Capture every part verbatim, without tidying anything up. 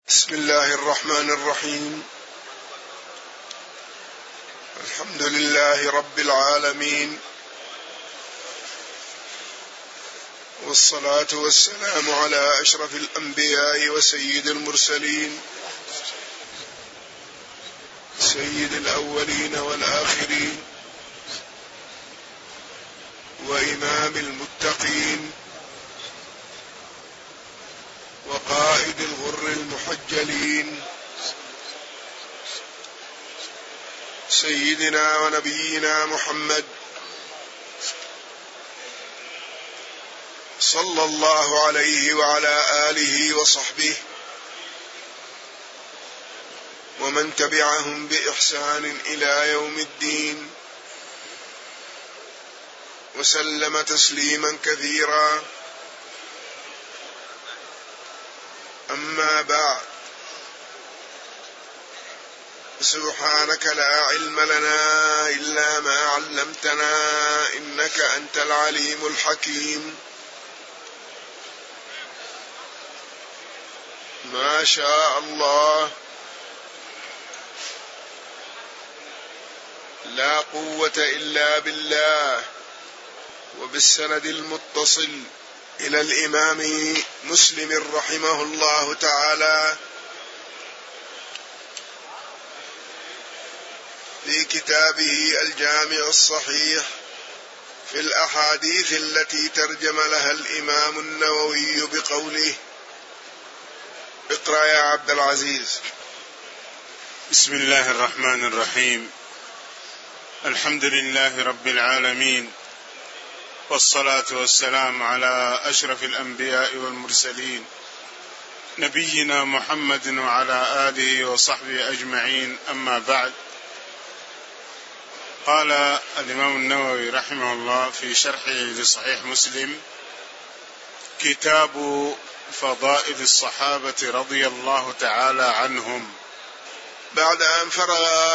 بسم الله الرحمن الرحيم. الحمد لله رب العالمين، والصلاة والسلام على أشرف الأنبياء وسيد المرسلين، سيد الأولين والآخرين، وإمام المتقين، وقائد الغر المحجلين، سيدنا ونبينا محمد صلى الله عليه وعلى آله وصحبه ومن تبعهم بإحسان إلى يوم الدين، وسلم تسليما كثيرا. أما بعد، سبحانك لا علم لنا إلا ما علمتنا إنك أنت العليم الحكيم. ما شاء الله، لا قوة إلا بالله. وبالسند المتصل إلى الإمام مسلم رحمه الله تعالى في كتابه الجامع الصحيح في الأحاديث التي ترجم لها الإمام النووي بقوله: اقرأ يا عبد العزيز. بسم الله الرحمن الرحيم. الحمد لله رب العالمين، والصلاة والسلام على أشرف الأنبياء والمرسلين، نبينا محمد وعلى آله وصحبه أجمعين. أما بعد، قال الإمام النووي رحمه الله في شرحه لصحيح مسلم: كتاب فضائل الصحابة رضي الله تعالى عنهم. بعد أن فرغ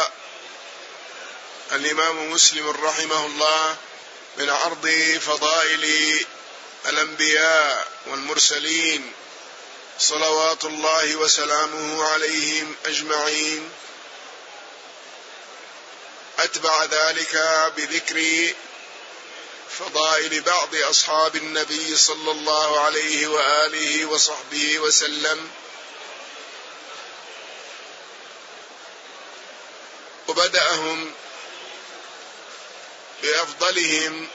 الإمام مسلم رحمه الله من عرض فضائل الأنبياء والمرسلين صلوات الله وسلامه عليهم أجمعين، أتبع ذلك بذكر فضائل بعض أصحاب النبي صلى الله عليه وآله وصحبه وسلم، وبدأهم بأفضلهم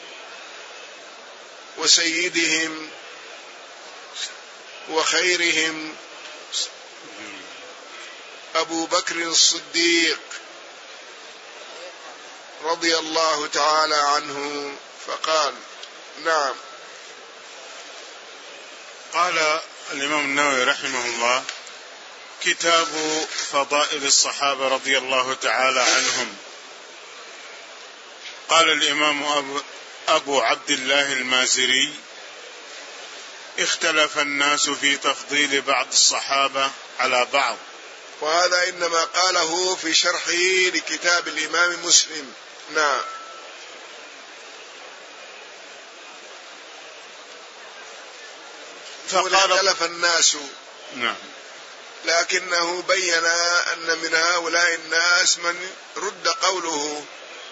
وسيدهم وخيرهم أبو بكر الصديق رضي الله تعالى عنه، فقال: نعم. قال الإمام النووي رحمه الله: كتاب فضائل الصحابة رضي الله تعالى عنهم. قال الإمام أبو, أبو عبد الله المازري: اختلف الناس في تفضيل بعض الصحابة على بعض. وهذا إنما قاله في شرحه لكتاب الإمام مسلم. نعم. فقال اختلف الناس، نعم، لكنه بين أن من هؤلاء الناس من رد قوله،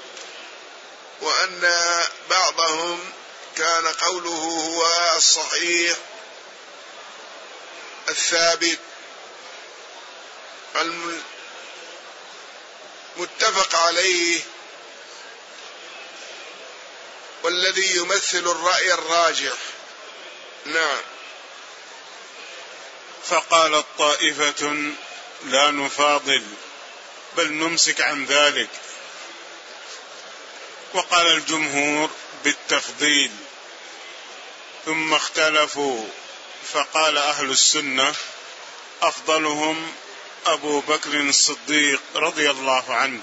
وأن بعضهم كان قوله هو الصحيح الثابت المتفق عليه، والذي يمثل الرأي الراجح. نعم. فقالت طائفة: لا نفاضل، بل نمسك عن ذلك. وقال الجمهور بالتفضيل. ثم اختلفوا، فقال أهل السنة: أفضلهم أبو بكر الصديق رضي الله عنه.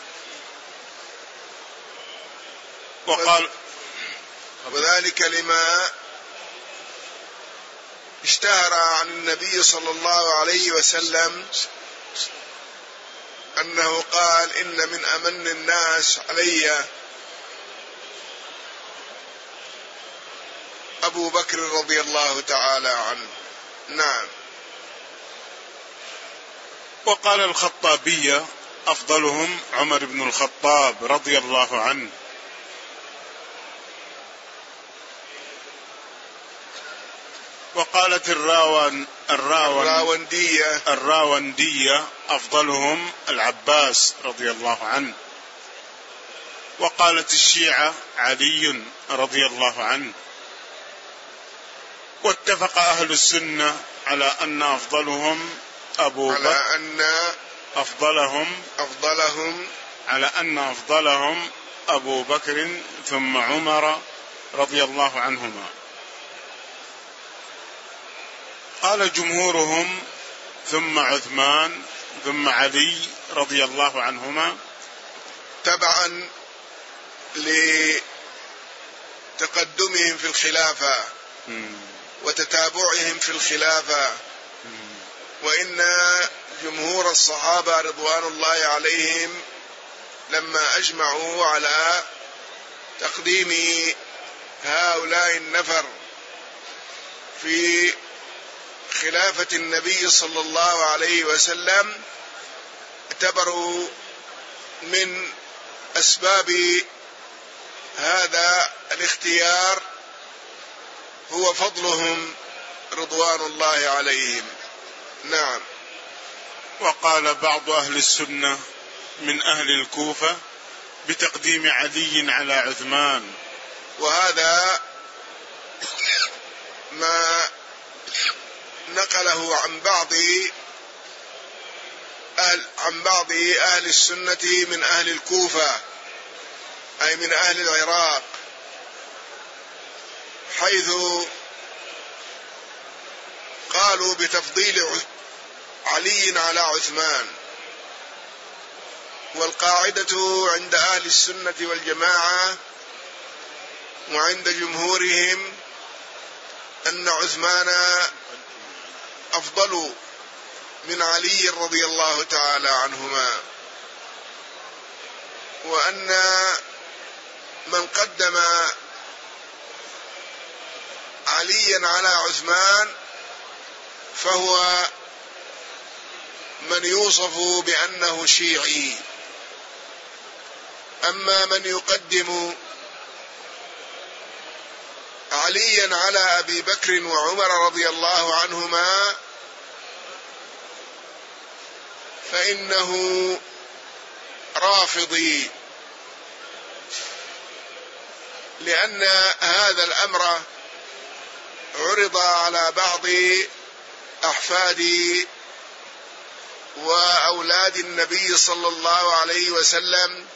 وقال: وذلك لما اشتهر عن النبي صلى الله عليه وسلم أنه قال: إن من أمن الناس علي أبو بكر رضي الله تعالى عنه. نعم. وقال الخطابية أفضلهم عمر بن الخطاب رضي الله عنه. وقالت الراون الراون الراوندية الراوندية أفضلهم العباس رضي الله عنه. وقالت الشيعة علي رضي الله عنه. واتفق أهل السنة على أن أفضلهم أبو بكر على أن أفضلهم أفضلهم على أن أفضلهم أبو بكر ثم عمر رضي الله عنهما. قال جمهورهم ثم عثمان ثم علي رضي الله عنهما، تبعا لتقدمهم في الخلافة وتتابعهم في الخلافة. وإن جمهور الصحابة رضوان الله عليهم لما أجمعوا على تقديم هؤلاء النفر في خلافة النبي صلى الله عليه وسلم اعتبروا من أسباب هذا الاختيار هو فضلهم رضوان الله عليهم. نعم. وقال بعض أهل السنة من أهل الكوفة بتقديم علي على عثمان، وهذا ما نقله عن بعض أهل عن بعض أهل السنة من أهل الكوفة، أي من أهل العراق، حيث قالوا بتفضيل علي على عثمان. والقاعدة عند أهل السنة والجماعة وعند جمهورهم أن عثمان أفضل من علي رضي الله تعالى عنهما، وأن من قدم عليا على عثمان فهو من يوصف بأنه شيعي. أما من يقدم عليا على أبي بكر وعمر رضي الله عنهما فإنه رافضي، لأن هذا الأمر عرض على بعض أحفاد وأولاد النبي صلى الله عليه وسلم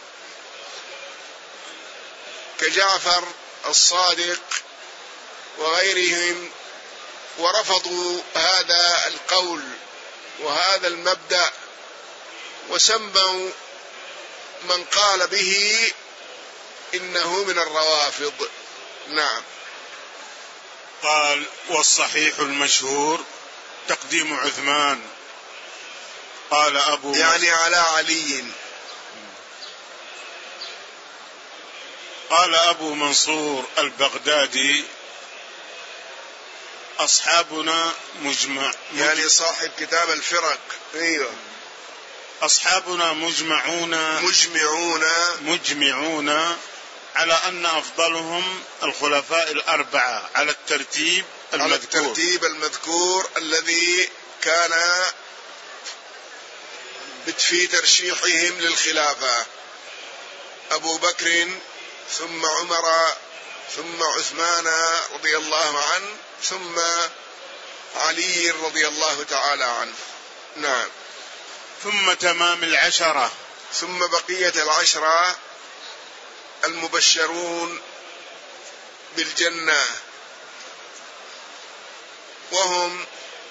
كجعفر الصادق وغيرهم، ورفضوا هذا القول وهذا المبدأ وسموا من قال به إنه من الروافض. نعم. قال والصحيح المشهور تقديم عثمان. قال أبو يعني على علي. قال أبو منصور البغدادي أصحابنا مجمع يعني صاحب كتاب الفرق. أيوه. أصحابنا مجمعون مجمعون مجمعون على أن أفضلهم الخلفاء الأربعة على الترتيب المذكور على الترتيب المذكور الذي كان في ترشيحهم للخلافة: أبو بكر ثم عمر ثم عثمان رضي الله عنه ثم علي رضي الله تعالى عنه. نعم. ثم تمام العشرة، ثم بقية العشرة المبشرون بالجنة، وهم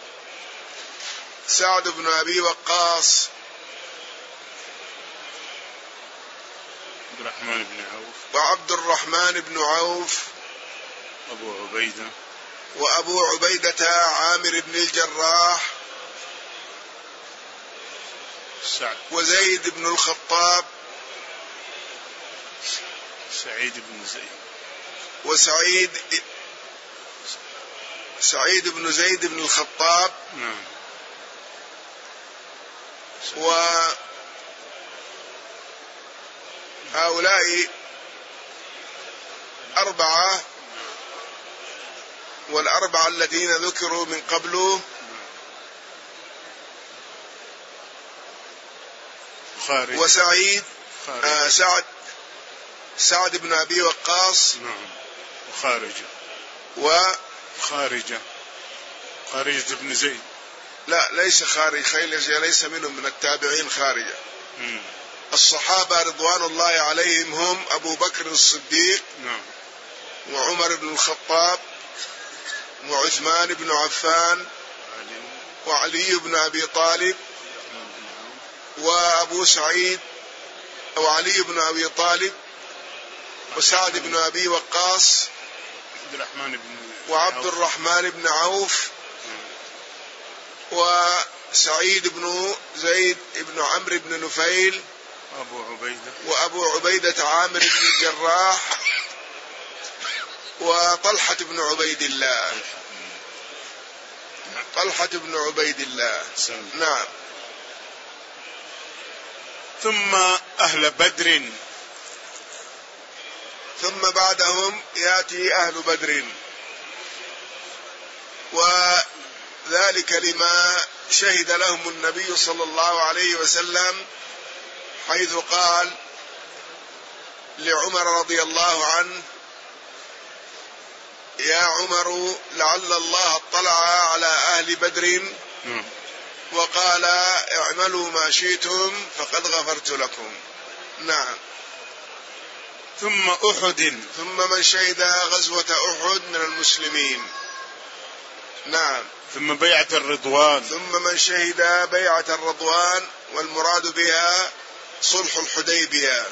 سعد بن أبي وقاص عبد الرحمن بن عوف وعبد الرحمن بن عوف أبو عبيدة وأبو عبيدة عامر بن الجراح سعد وزيد بن الخطاب سعيد بن زيد وسعيد سعيد بن زيد بن الخطاب. نعم. وهؤلاء أربعة، والأربعة الذين ذكروا من قبله خارج وسعيد خارج. آه سعد سعد بن أبي وقاص. نعم. وخارجة وخارجة خارجة بن زيد. لا ليس خارج خيلجة ليس منهم من التابعين خارجة. مم. الصحابة رضوان الله عليهم هم أبو بكر الصديق. نعم. وعمر بن الخطاب وعثمان بن عفان وعلي بن أبي طالب وأبو سعيد وعلي بن أبي طالب وسعد بن أبي وقاص وعبد الرحمن بن عوف وسعيد بن زيد بن عمرو بن نفيل وأبو عبيدة وأبو عبيدة عامر بن الجراح وطلحة بن عبيد الله طلحة بن عبيد الله. نعم. ثم أهل بدر، ثم بعدهم يأتي أهل بدر، وذلك لما شهد لهم النبي صلى الله عليه وسلم، حيث قال لعمر رضي الله عنه: يا عمر لعل الله اطلع على أهل بدر وقال اعملوا ما شئتم فقد غفرت لكم. نعم. ثم أحد، ثم من شهد غزوة أحد من المسلمين. نعم. ثم بيعة الرضوان، ثم من شهد بيعة الرضوان، والمراد بها صلح الحديبية.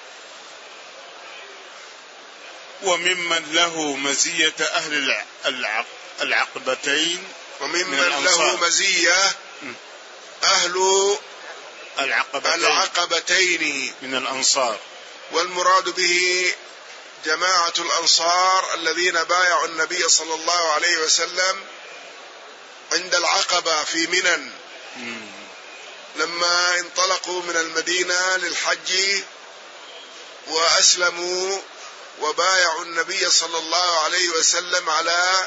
وممن له مزية أهل العقبتين، وممن له مزية أهل العقبتين, العقبتين من الأنصار، والمراد به جماعة الأنصار الذين بايعوا النبي صلى الله عليه وسلم عند العقبة في منى لما انطلقوا من المدينة للحج وأسلموا وبايعوا النبي صلى الله عليه وسلم على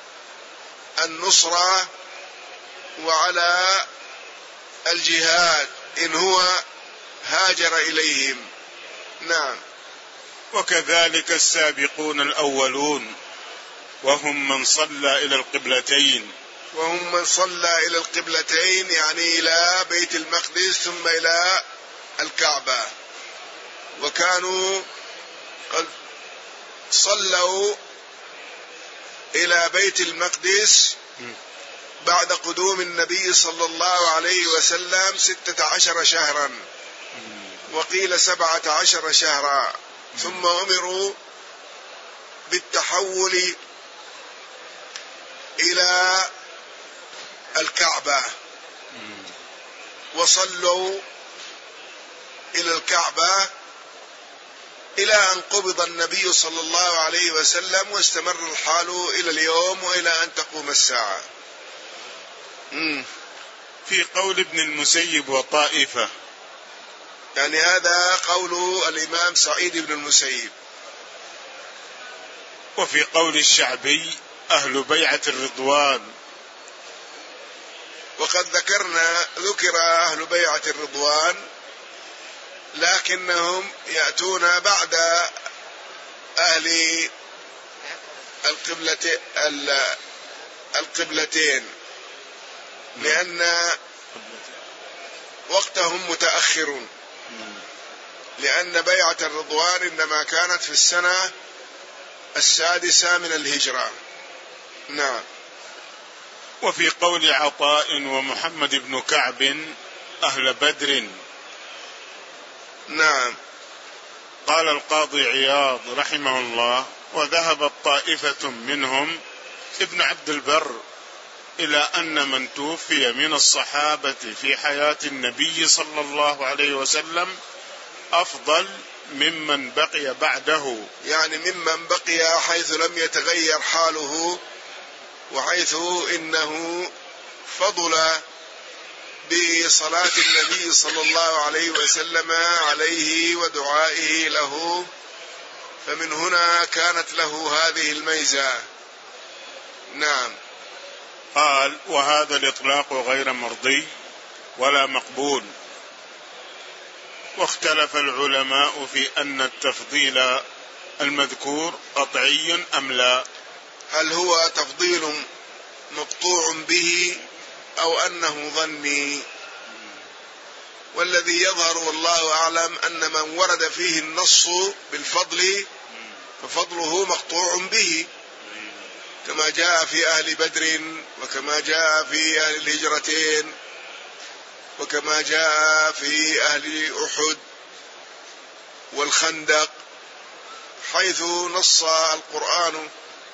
النصرة وعلى الجهاد إن هو هاجر إليهم. نعم. وكذلك السابقون الأولون وهم من صلى إلى القبلتين، وهم من صلى إلى القبلتين يعني إلى بيت المقدس ثم إلى الكعبة، وكانوا قد صلوا إلى بيت المقدس بعد قدوم النبي صلى الله عليه وسلم ستة عشر شهرا، وقيل سبعة عشر شهرا، ثم أمروا بالتحول إلى الكعبة وصلوا إلى الكعبة إلى أن قبض النبي صلى الله عليه وسلم، واستمر الحال إلى اليوم وإلى أن تقوم الساعة. مم. في قول ابن المسيب وطائفة، يعني هذا قول الإمام سعيد بن المسيب. وفي قول الشعبي أهل بيعة الرضوان، وقد ذكرنا ذكر أهل بيعة الرضوان لكنهم يأتون بعد أهل القبلتين لأن وقتهم متأخر، لأن بيعة الرضوان إنما كانت في السنة السادسة من الهجرة. نعم. وفي قول عطاء ومحمد بن كعب أهل بدر. نعم. قال القاضي عياض رحمه الله: وذهبت طائفة منهم ابن عبد البر إلى أن من توفي من الصحابة في حياة النبي صلى الله عليه وسلم أفضل ممن بقي بعده، يعني ممن بقي حيث لم يتغير حاله، وحيث إنه فضل بصلاة النبي صلى الله عليه وسلم عليه ودعائه له، فمن هنا كانت له هذه الميزة. نعم. قال: وهذا الإطلاق غير مرضي ولا مقبول، واختلف العلماء في أن التفضيل المذكور قطعي أم لا. هل هو تفضيل مقطوع به أو أنه ظني؟ والذي يظهر والله أعلم أن من ورد فيه النص بالفضل ففضله مقطوع به، كما جاء في أهل بدر، وكما جاء في أهل الهجرتين، وكما جاء في أهل أحد والخندق، حيث نص القرآن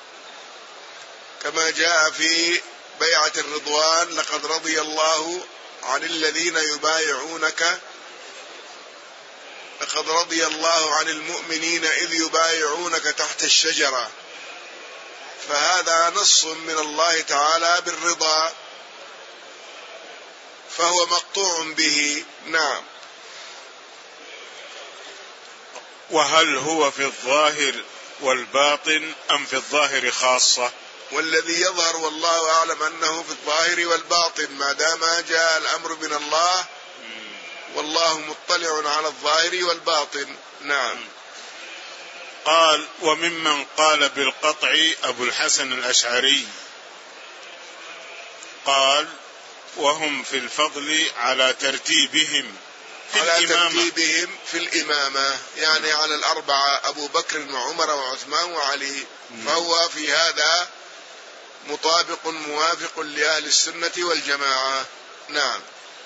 كما جاء في بيعة الرضوان: لقد رضي الله عن الذين يبايعونك لقد رضي الله عن المؤمنين إذ يبايعونك تحت الشجرة. فهذا نص من الله تعالى بالرضا، فهو مقطوع به. نعم. وهل هو في الظاهر والباطن أم في الظاهر خاصة؟ والذي يظهر والله أعلم أنه في الظاهر والباطن، ما دام جاء الأمر من الله، والله مطلع على الظاهر والباطن. نعم. قال: وممن قال بالقطع أبو الحسن الأشعري، قال: وهم في الفضل على ترتيبهم في على الإمامة. ترتيبهم في الإمامة، يعني على الأربعة: أبو بكر وعمر وعثمان وعلي. فهو في هذا مطابق موافق لأهل السنة والجماعة. نعم.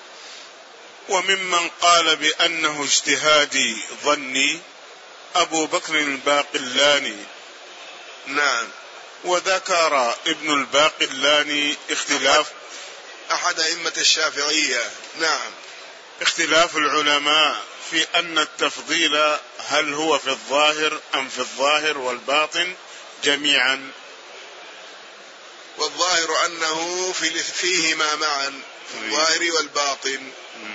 وممن قال بأنه اجتهادي ظني أبو بكر الباقلاني. نعم. وذكر ابن الباقلاني اختلاف أحد أئمة الشافعية. نعم. اختلاف العلماء في أن التفضيل هل هو في الظاهر أم في الظاهر والباطن جميعا. والظاهر أنه في فيهما معا، في الظاهر والباطن،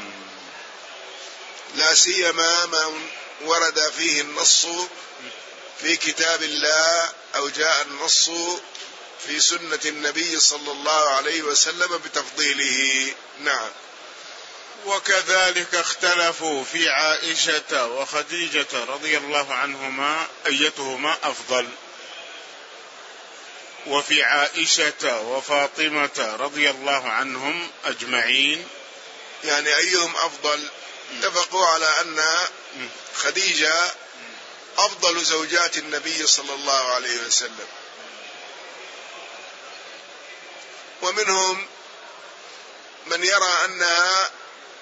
لا سيما ما ورد فيه النص في كتاب الله أو جاء النص في سنة النبي صلى الله عليه وسلم بتفضيله. نعم. وكذلك اختلفوا في عائشة وخديجة رضي الله عنهما أيتهما أفضل، وفي عائشة وفاطمة رضي الله عنهم أجمعين، يعني أيهم أفضل؟ اتفقوا على أن خديجة أفضل زوجات النبي صلى الله عليه وسلم، ومنهم من يرى أنها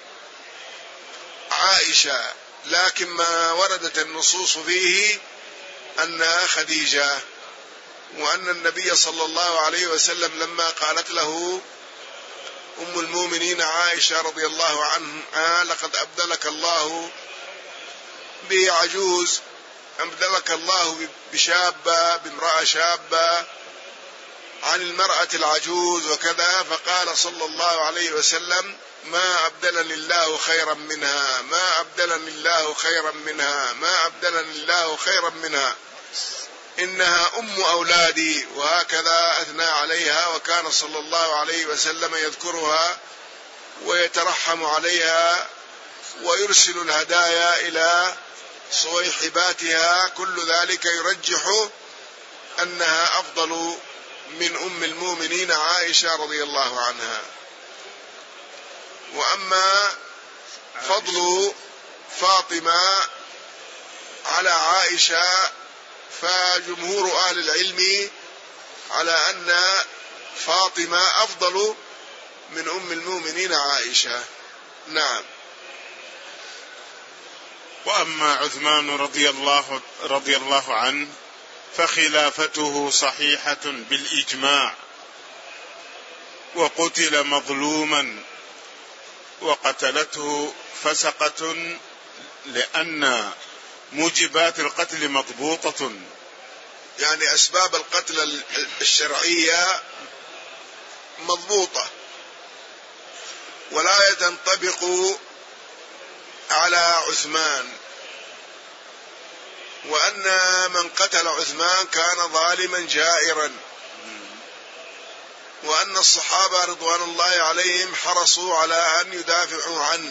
عائشة، لكن ما وردت النصوص فيه أنها خديجة، وأن النبي صلى الله عليه وسلم لما قالت له أم المؤمنين عائشة رضي الله عنها: لقد أبدلك الله بعجوز، أبدلك الله بشابة، بامرأة شابة عن المرأة العجوز وكذا، فقال صلى الله عليه وسلم: ما أبدلني الله خيرا منها، ما أبدلني الله خيرا منها، ما أبدلني الله خيرا منها، إنها أم أولادي. وهكذا أثنى عليها، وكان صلى الله عليه وسلم يذكرها ويترحم عليها ويرسل الهدايا إلى صويحباتها. كل ذلك يرجح أنها أفضل من أم المؤمنين عائشة رضي الله عنها. وأما فضل فاطمة على عائشة فجمهور أهل العلم على أن فاطمة أفضل من أم المؤمنين عائشة. نعم. وأما عثمان رضي الله رضي الله عنه فخلافته صحيحة بالإجماع، وقتل مظلوما وقتلته فسقة، لأن موجبات القتل مضبوطة، يعني أسباب القتل الشرعية مضبوطة، ولا تنطبق على عثمان، وأن من قتل عثمان كان ظالما جائرا، وأن الصحابة رضوان الله عليهم حرصوا على أن يدافعوا عنه،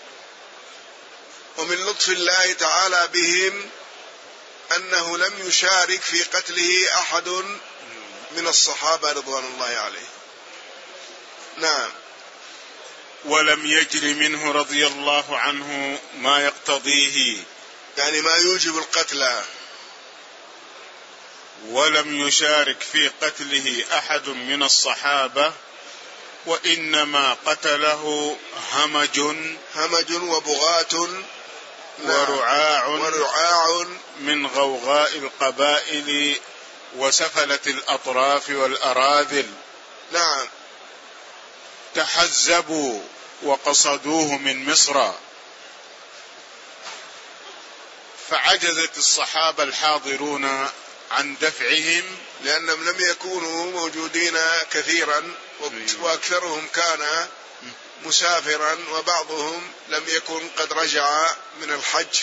ومن لطف الله تعالى بهم أنه لم يشارك في قتله أحد من الصحابة رضوان الله عليهم. نعم. ولم يجر منه رضي الله عنه ما يقتضيه، يعني ما يوجب القتل. ولم يشارك في قتله أحد من الصحابة، وإنما قتله همج همج وبغاة ورعاع, ورعاع من غوغاء القبائل وسفلة الأطراف والأراذل. نعم. تحزبوا وقصدوه من مصر، فعجزت الصحابة الحاضرون عن دفعهم، لأنهم لم يكونوا موجودين كثيرا، وأكثرهم كان مسافرا، وبعضهم لم يكن قد رجع من الحج،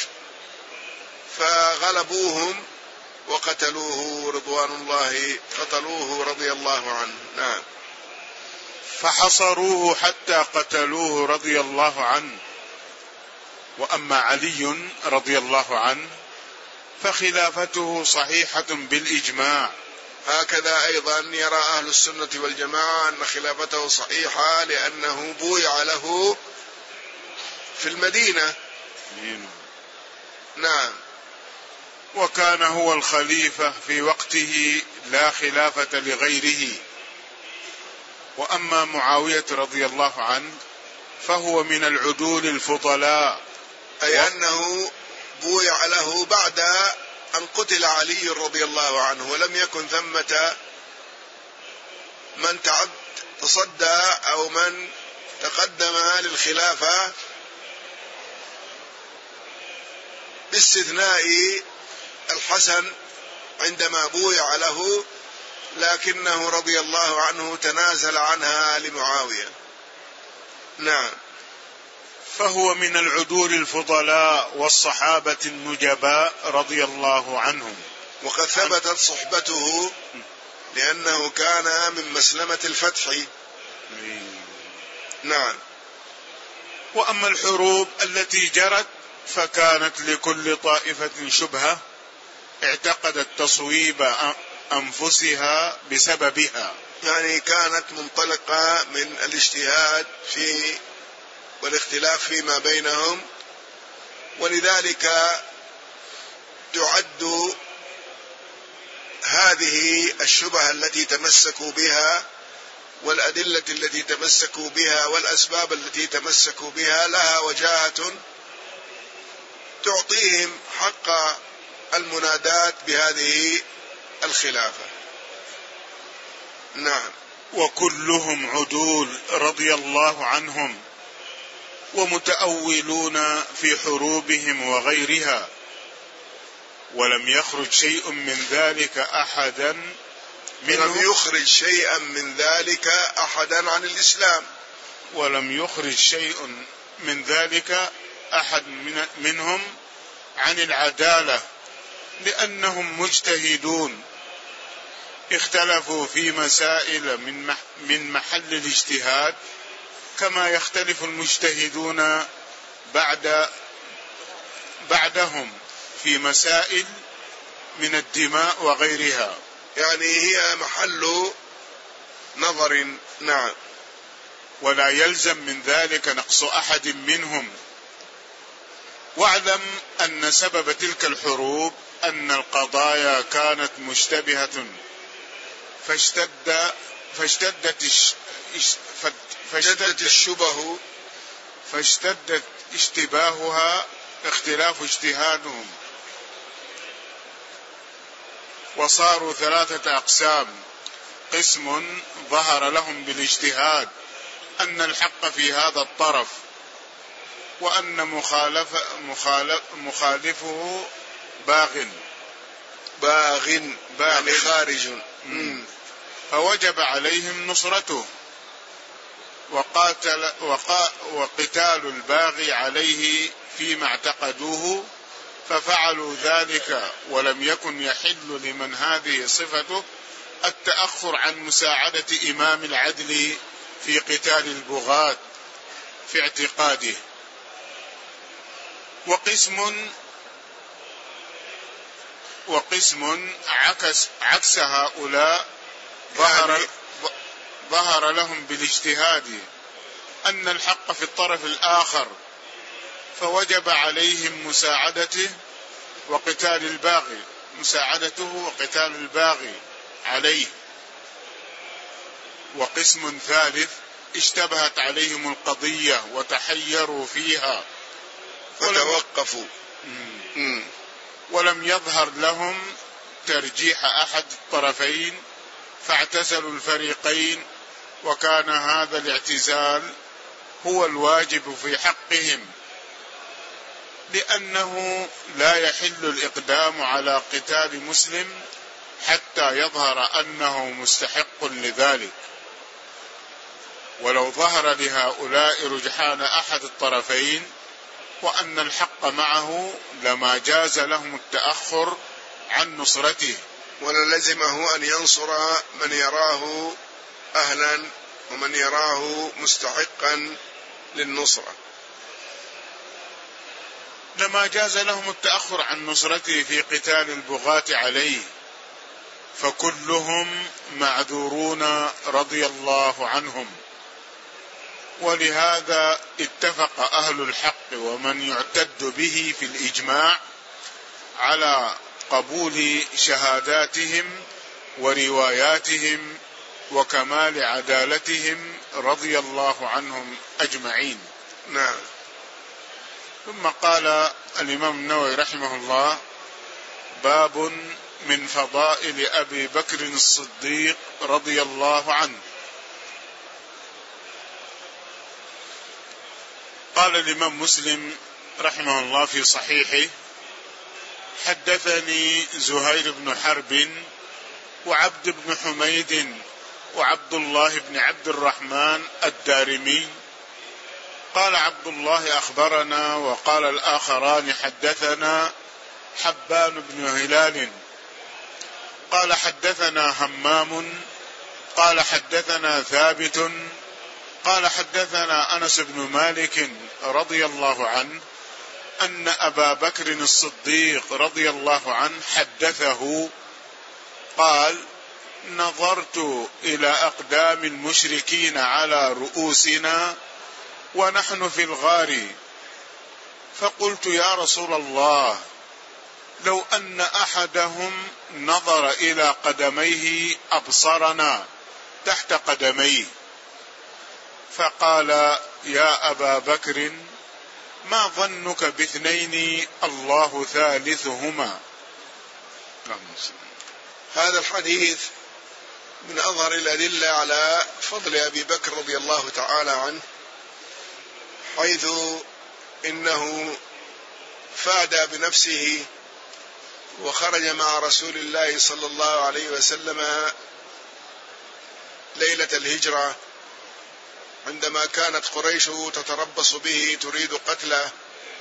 فغلبوهم وقتلوه رضوان الله قتلوه رضي الله عنه. نعم. فحصروه حتى قتلوه رضي الله عنه. وأما علي رضي الله عنه فخلافته صحيحة بالإجماع. هكذا أيضا يرى أهل السنة والجماعة أن خلافته صحيحة، لأنه بويع له في المدينة. نعم. وكان هو الخليفة في وقته، لا خلافة لغيره. وأما معاوية رضي الله عنه فهو من العدول الفضلاء، أي و... أنه بويع له بعد أن قتل علي رضي الله عنه، ولم يكن ثمة من تعد تصدى أو من تقدم للخلافة باستثناء الحسن عندما بويع له، لكنه رضي الله عنه تنازل عنها لمعاوية. نعم. فهو من العدول الفضلاء والصحابة النجباء رضي الله عنهم، وقد ثبتت صحبته لأنه كان من مسلمة الفتح. نعم. وأما الحروب التي جرت فكانت لكل طائفة شبهة اعتقدت تصويب أنفسها بسببها، يعني كانت منطلقة من الاجتهاد في والاختلاف فيما بينهم، ولذلك تعد هذه الشبهة التي تمسكوا بها والأدلة التي تمسكوا بها والأسباب التي تمسكوا بها لها وجاهة تعطيهم حق المنادات بهذه الخلافة. نعم. وكلهم عدول رضي الله عنهم، ومتأولون في حروبهم وغيرها، ولم يخرج شيء من ذلك أحدا منهم لم يخرج شيئا من ذلك أحدا عن الإسلام ولم يخرج شيء من ذلك أحد من منهم عن العدالة، لأنهم مجتهدون اختلفوا في مسائل من من محل الاجتهاد، كما يختلف المجتهدون بعد بعدهم في مسائل من الدماء وغيرها، يعني هي محل نظر. نعم. ولا يلزم من ذلك نقص أحد منهم. واعلم أن سبب تلك الحروب أن القضايا كانت مشتبهة، فاشتد فاشتدت فاشتدت الشبه فاشتدت اشتباهها اختلاف اجتهادهم، وصاروا ثلاثة أقسام: قسم ظهر لهم بالاجتهاد أن الحق في هذا الطرف، وأن مخالف مخالف مخالفه باغ باغ باغ يعني خارج، فوجب عليهم نصرته. وقاتل وقا وقتال الباغي عليه فيما اعتقدوه، ففعلوا ذلك، ولم يكن يحل لمن هذه صفته التأخر عن مساعدة إمام العدل في قتال البغاة في اعتقاده. وقسم وقسم عكس عكس هؤلاء ظهر يعني ظهر لهم بالاجتهاد أن الحق في الطرف الآخر، فوجب عليهم مساعدته وقتال الباغي مساعدته وقتال الباغي عليه. وقسم ثالث اشتبهت عليهم القضية وتحيروا فيها فتوقفوا ولم يظهر لهم ترجيح أحد الطرفين، فاعتزلوا الفريقين، وكان هذا الاعتزال هو الواجب في حقهم، لأنه لا يحل الإقدام على قتال مسلم حتى يظهر أنه مستحق لذلك. ولو ظهر لهؤلاء رجحان أحد الطرفين وأن الحق معه لما جاز لهم التأخر عن نصرته، وللزمه أن ينصر من يراه أهلا ومن يراه مستحقا للنصرة. لما جاز لهم التأخر عن نصرته في قتال البغاة عليه، فكلهم معذورون رضي الله عنهم. ولهذا اتفق أهل الحق ومن يعتد به في الإجماع على قبول شهاداتهم ورواياتهم وكمال عدالتهم رضي الله عنهم أجمعين. نعم. ثم قال الإمام النووي رحمه الله: باب من فضائل أبي بكر الصديق رضي الله عنه. قال الإمام مسلم رحمه الله في صحيحه: حدثني زهير بن حرب وعبد بن حميد وعبد الله بن عبد الرحمن الدارمي. قال عبد الله: أخبرنا. وقال الآخران: حدثنا حبان بن هلال. قال: حدثنا همام. قال: حدثنا ثابت. قال: حدثنا أنس بن مالك رضي الله عنه أن أبا بكر الصديق رضي الله عنه حدثه قال: نظرت إلى أقدام المشركين على رؤوسنا ونحن في الغار، فقلت: يا رسول الله، لو أن أحدهم نظر إلى قدميه أبصرنا تحت قدميه. فقال: يا أبا بكر، ما ظنك باثنين الله ثالثهما؟ هذا الحديث من أظهر الأدلة على فضل أبي بكر رضي الله تعالى عنه، حيث إنه فاد بنفسه وخرج مع رسول الله صلى الله عليه وسلم ليلة الهجرة عندما كانت قريش تتربص به تريد قتله،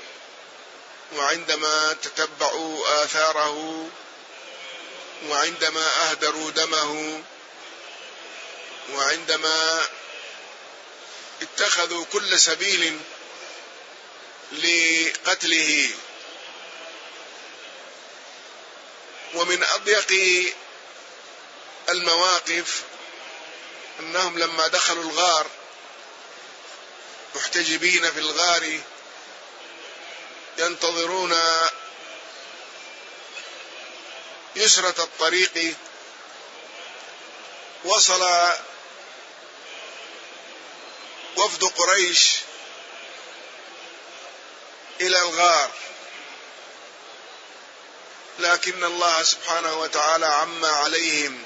وعندما تتبعوا آثاره، وعندما أهدروا دمه، وعندما اتخذوا كل سبيل لقتله. ومن أضيق المواقف أنهم لما دخلوا الغار محتجبين في الغار ينتظرون يسرة الطريق، وصل وفد قريش إلى الغار، لكن الله سبحانه وتعالى عمى عليهم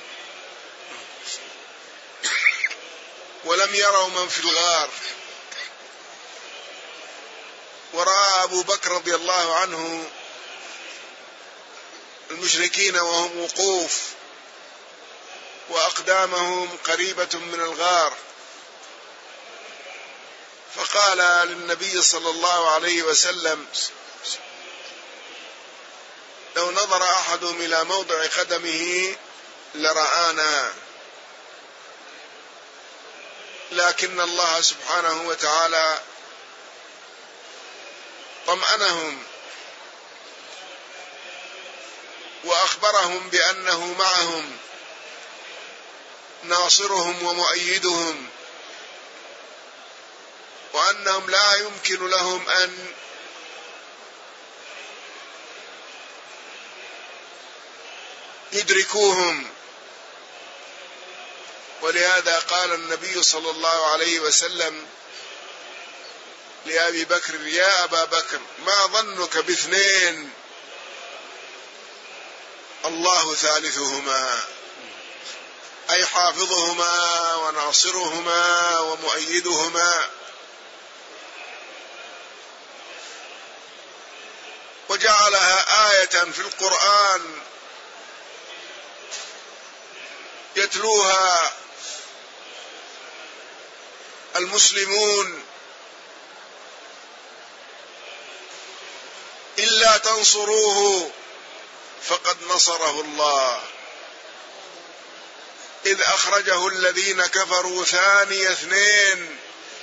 ولم يروا من في الغار. ورأى أبو بكر رضي الله عنه المشركين وهم وقوف وأقدامهم قريبة من الغار، قال للنبي صلى الله عليه وسلم: لو نظر أحدهم إلى موضع قدمه لرآنا، لكن الله سبحانه وتعالى طمأنهم وأخبرهم بأنه معهم ناصرهم ومؤيدهم، وأنهم لا يمكن لهم أن يدركوهم. ولهذا قال النبي صلى الله عليه وسلم لأبي بكر: يا أبا بكر، ما ظنك باثنين الله ثالثهما، أي حافظهما وناصرهما ومؤيدهما. وجعلها آية في القرآن يتلوها المسلمون: إلا تنصروه فقد نصره الله، إذ أخرجه الذين كفروا ثاني اثنين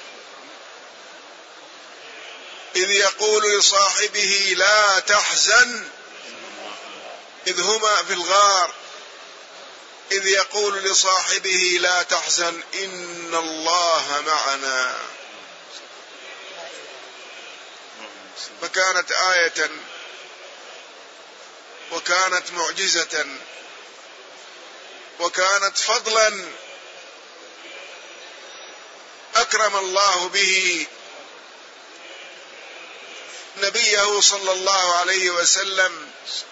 إذ يقول لصاحبه لا تحزن إذ هما في الغار إذ يقول لصاحبه لا تحزن إن الله معنا. فكانت آية وكانت معجزة وكانت فضلا أكرم الله به نبيه صلى الله عليه وسلم،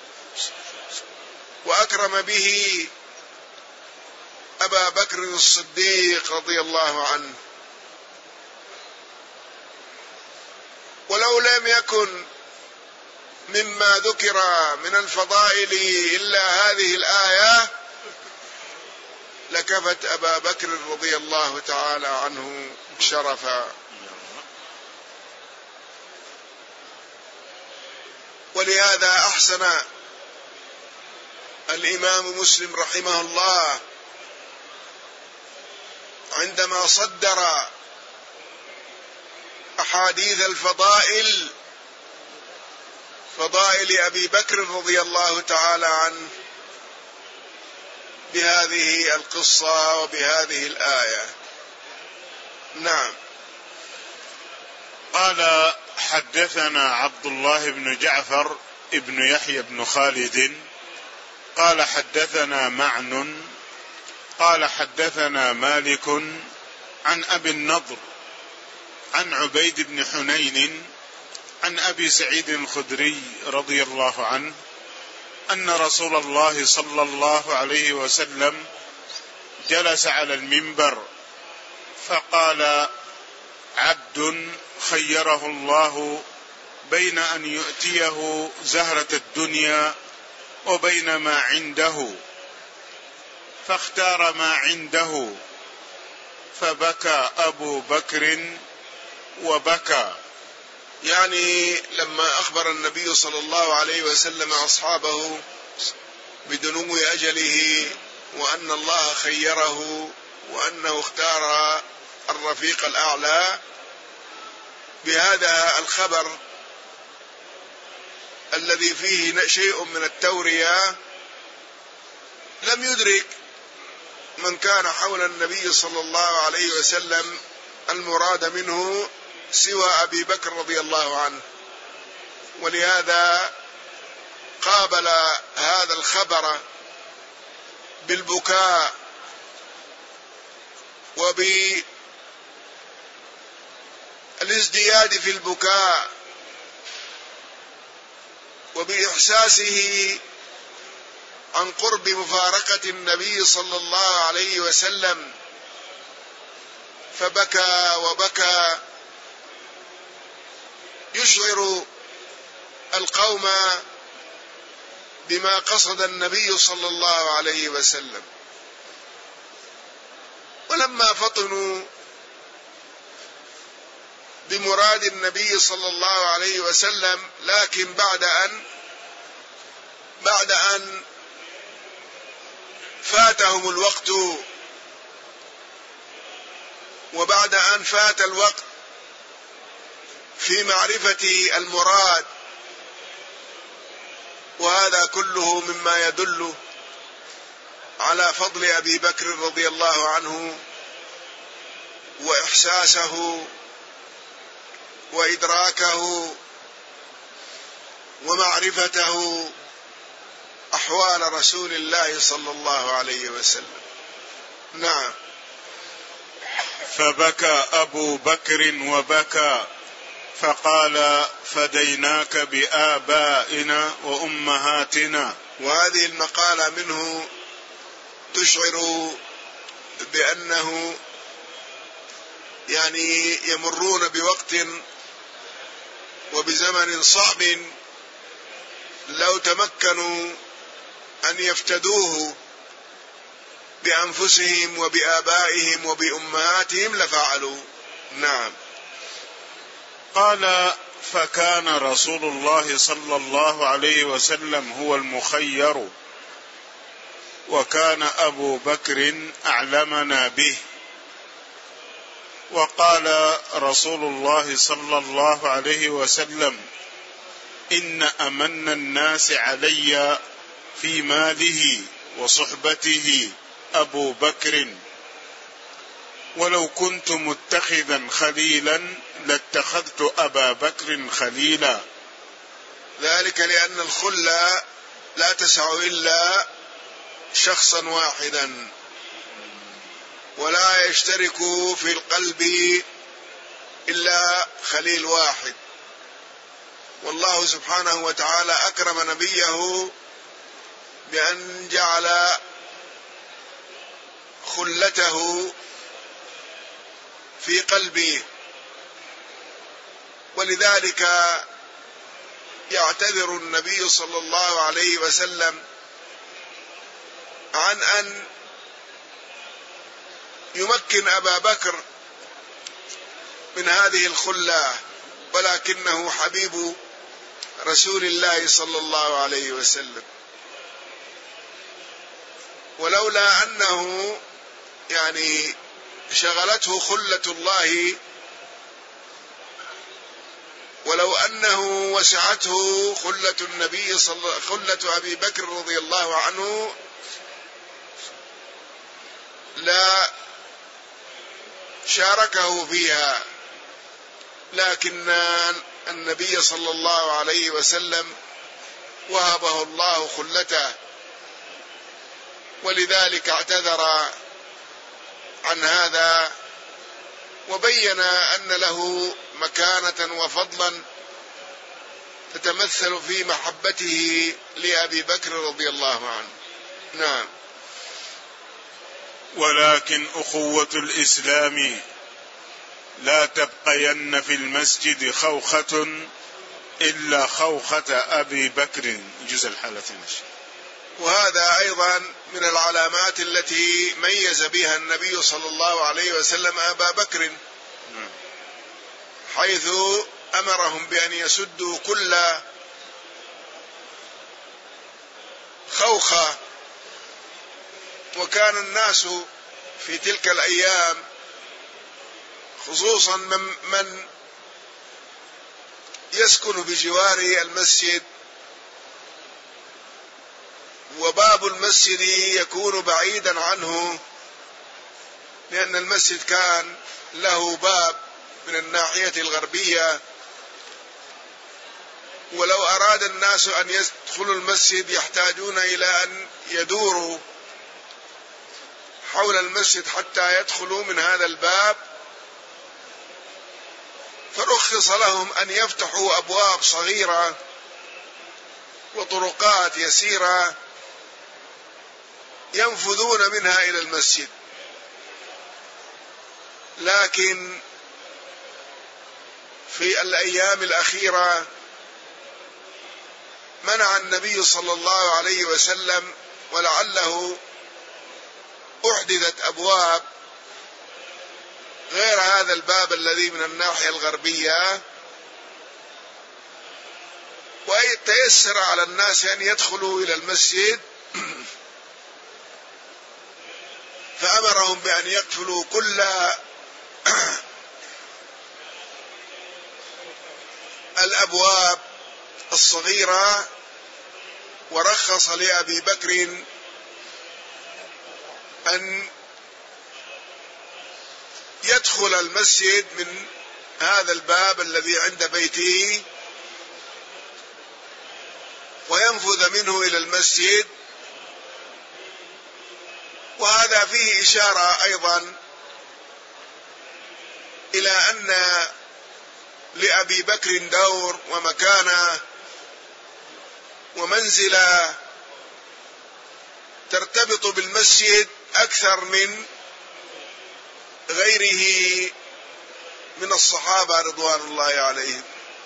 وأكرم به أبا بكر الصديق رضي الله عنه. ولو لم يكن مما ذكر من الفضائل إلا هذه الآية لكفت أبا بكر رضي الله تعالى عنه شرفا. ولهذا أحسن الإمام مسلم رحمه الله عندما صدر أحاديث الفضائل، فضائل أبي بكر رضي الله تعالى عنه، بهذه القصة وبهذه الآية. نعم. قال: حدثنا عبد الله بن جعفر ابن يحيى بن خالد قال: حدثنا معن قال: حدثنا مالك عن أبي النضر عن عبيد بن حنين عن أبي سعيد الخدري رضي الله عنه أن رسول الله صلى الله عليه وسلم جلس على المنبر فقال: عبد خيره الله بين أن يؤتيه زهرة الدنيا وبين ما عنده، فاختار ما عنده، فبكى أبو بكر وبكى. يعني لما أخبر النبي صلى الله عليه وسلم أصحابه بدنو أجله وأن الله خيره وأنه اختار الرفيق الأعلى، بهذا الخبر الذي فيه شيء من التورية، لم يدرك من كان حول النبي صلى الله عليه وسلم المراد منه سوى أبي بكر رضي الله عنه. ولهذا قابل هذا الخبر بالبكاء وبالازدياد في البكاء وبإحساسه عن قرب مفارقة النبي صلى الله عليه وسلم، فبكى وبكى يشعر القوم بما قصد النبي صلى الله عليه وسلم. ولما فطنوا بمراد النبي صلى الله عليه وسلم، لكن بعد أن بعد أن فاتهم الوقت، وبعد أن فات الوقت في معرفة المراد، وهذا كله مما يدل على فضل أبي بكر رضي الله عنه وإحساسه وإدراكه ومعرفته أحوال رسول الله صلى الله عليه وسلم. نعم. فبكى أبو بكر وبكى فقال فديناك بآبائنا وأمهاتنا. وهذه المقالة منه تشعر بأنه يعني يمرون بوقت وبزمن صعب، لو تمكنوا أن يفتدوه بأنفسهم وبآبائهم وبأمهاتهم لفعلوا. نعم. قال فكان رسول الله صلى الله عليه وسلم هو المخير، وكان أبو بكر أعلمنا به. وقال رسول الله صلى الله عليه وسلم إن أمن الناس علي في ماله وصحبته أبو بكر، ولو كنت متخذا خليلا لاتخذت أبا بكر خليلا. ذلك لأن الخلة لا تسع إلا شخصا واحدا، ولا يشترك في القلب إلا خليل واحد. والله سبحانه وتعالى أكرم نبيه بأن جعل خلته في قلبه، ولذلك يعتذر النبي صلى الله عليه وسلم عن أن يمكن أبا بكر من هذه الخلة، ولكنه حبيب رسول الله صلى الله عليه وسلم. ولولا أنه يعني شغلته خلة الله، ولو أنه وسعته خلة النبي صلى خلة أبي بكر رضي الله عنه لا شاركه فيها، لكن النبي صلى الله عليه وسلم وهبه الله خلته، ولذلك اعتذر عن هذا وبين أن له مكانة وفضلا تتمثل في محبته لأبي بكر رضي الله عنه. نعم. ولكن أخوة الإسلام لا تبقين في المسجد خوخة إلا خوخة أبي بكر. جزء الحالتين. وهذا أيضا من العلامات التي ميز بها النبي صلى الله عليه وسلم أبا بكر، حيث أمرهم بأن يسدوا كل خوخة. وكان الناس في تلك الأيام خصوصا من, من يسكن بجوار المسجد، وباب المسجد يكون بعيدا عنه، لأن المسجد كان له باب من الناحية الغربية، ولو أراد الناس أن يدخلوا المسجد يحتاجون إلى أن يدوروا حول المسجد حتى يدخلوا من هذا الباب، فرخص لهم أن يفتحوا أبواب صغيرة وطرقات يسيرة ينفذون منها إلى المسجد. لكن في الأيام الأخيرة منع النبي صلى الله عليه وسلم، ولعله أحدثت أبواب غير هذا الباب الذي من الناحية الغربية، وتيسر على الناس أن يدخلوا إلى المسجد فأمرهم بأن يقفلوا كل الأبواب الصغيرة، ورخص لأبي بكر أن يدخل المسجد من هذا الباب الذي عند بيته وينفذ منه إلى المسجد. وهذا فيه إشارة أيضا إلى أن لأبي بكر دور ومكانة ومنزلة ترتبط بالمسجد أكثر من غيره من الصحابة رضوان الله عليهم.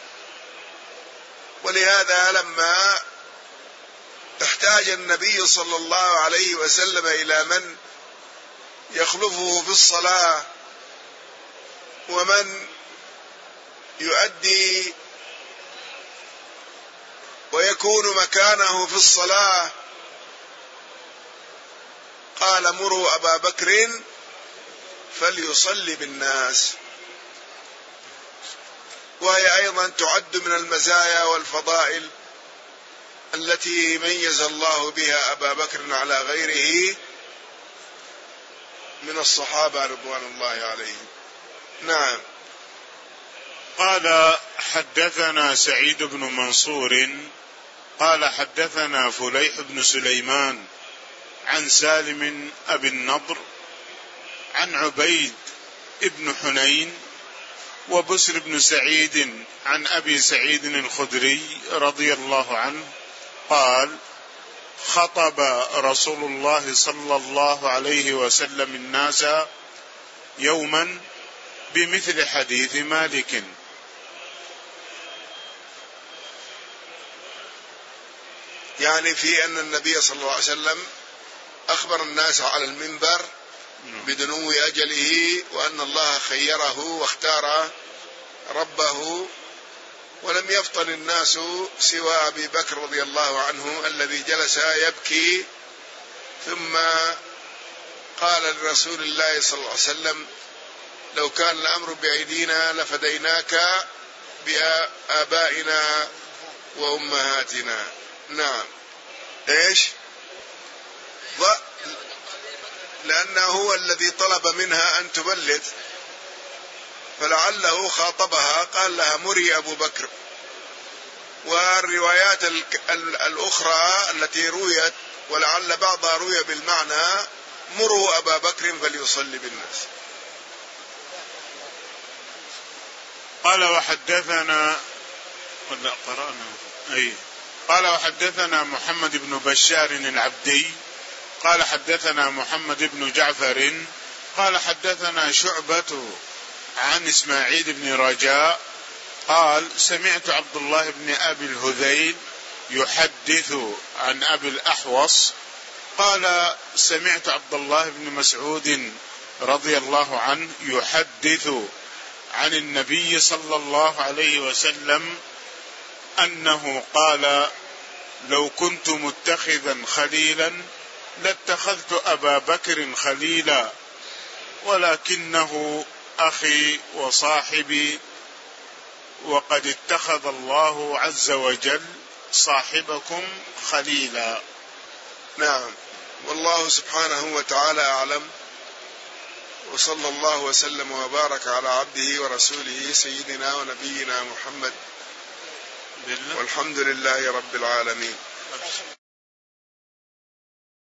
ولهذا لما احتاج النبي صلى الله عليه وسلم إلى من يخلفه في الصلاة ومن يؤدي ويكون مكانه في الصلاة، قال مروا أبا بكر فليصلي بالناس. وهي أيضا تعد من المزايا والفضائل التي ميز الله بها أبا بكر على غيره من الصحابة رضوان الله عليهم. نعم. قال حدثنا سعيد بن منصور قال حدثنا فليح بن سليمان عن سالم أبي النضر عن عبيد بن حنين وبسر بن سعيد عن أبي سعيد الخدري رضي الله عنه قال خطب رسول الله صلى الله عليه وسلم الناس يوما بمثل حديث مالك. يعني في أن النبي صلى الله عليه وسلم أخبر الناس على المنبر بدنو أجله، وأن الله خيره واختار ربه، ولم يفطن الناس سوى أبي بكر رضي الله عنه الذي جلس يبكي، ثم قال لرسول الله صلى الله عليه وسلم لو كان الأمر بأيدينا لفديناك بآبائنا وأمهاتنا. نعم. إيش؟ لأنه هو الذي طلب منها أن تبلغ، فلعله خاطبها قال لها مري أبو بكر. والروايات الأخرى التي رويت ولعل بعضها روي بالمعنى مروا أبا بكر فليصلي بالناس. قال وحدثنا ولا قرأنا أي قال وحدثنا محمد بن بشار العبدي قال حدثنا محمد بن جعفر قال حدثنا شعبة عن إسماعيل بن رجاء قال سمعت عبد الله بن أبي الهذيل يحدث عن أبي الأحوص قال سمعت عبد الله بن مسعود رضي الله عنه يحدث عن النبي صلى الله عليه وسلم أنه قال لو كنت متخذا خليلا لاتخذت أبا بكر خليلا ولكنه أخي وصاحبي وقد اتخذ الله عز وجل صاحبكم خليلا. نعم. والله سبحانه وتعالى أعلم، وصلى الله وسلم وبارك على عبده ورسوله سيدنا ونبينا محمد، والحمد لله رب العالمين.